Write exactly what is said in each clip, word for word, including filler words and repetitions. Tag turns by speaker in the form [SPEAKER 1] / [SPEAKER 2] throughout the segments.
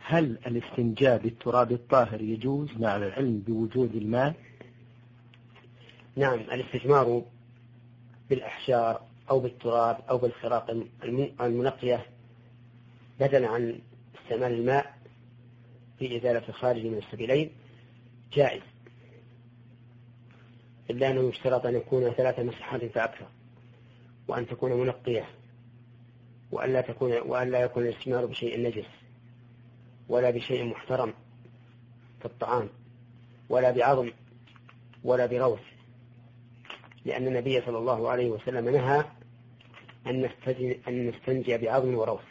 [SPEAKER 1] هل الاستنجاء بالتراب الطاهر يجوز مع العلم بوجود الماء؟
[SPEAKER 2] نعم، الاستجمار بالأحجار أو بالتراب أو بالخراق المنقية بدلا عن استعمال الماء في إزالة الخارج من السبيلين جائز، إلا أنه يشترط أن يكون ثلاث مسحات فأكثر، وأن تكون منقية، وألا تكون وألا يكون الاستجمار بشيء نجس ولا بشيء محترم كالطعام ولا بعظم ولا بروث، لأن النبي صلى الله عليه وسلم نهى أن نستنجي بعظم وروث،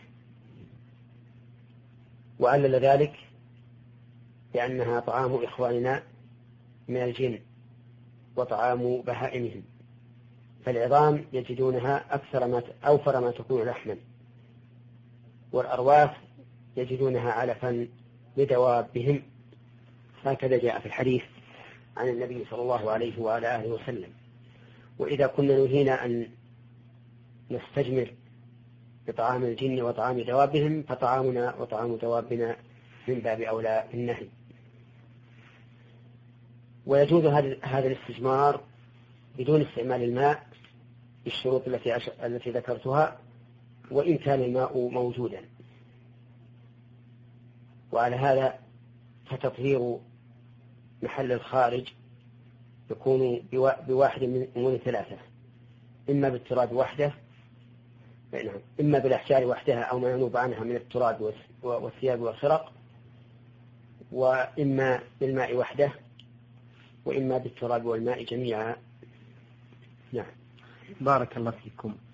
[SPEAKER 2] وعلل ذلك لأنها طعام إخواننا من الجن وطعام بهائمهم، فالعظام يجدونها أكثر ما أوفر ما تكون لحما، والأرواث يجدونها علفا لدوابهم، هكذا جاء في الحديث عن النبي صلى الله عليه وعلى آله وسلم. وإذا كنا نهينا أن نستجمر بطعام الجن وطعام دوابهم فطعامنا وطعام دوابنا من باب أولى النهي. ويجوز هذا الاستجمار بدون استعمال الماء بالشروط التي التي ذكرتها، وإن كان الماء موجودا. وعلى هذا فتطهير محل الخارج يكون بواحد من أمور ثلاثة: إما بالتراب وحده، إما بالأحجار وحدها أو ما ينوب عنها من التراب والثياب والخرق، وإما بالماء وحده، وإما بالتراب والماء جميعا. نعم.
[SPEAKER 1] بارك الله فيكم.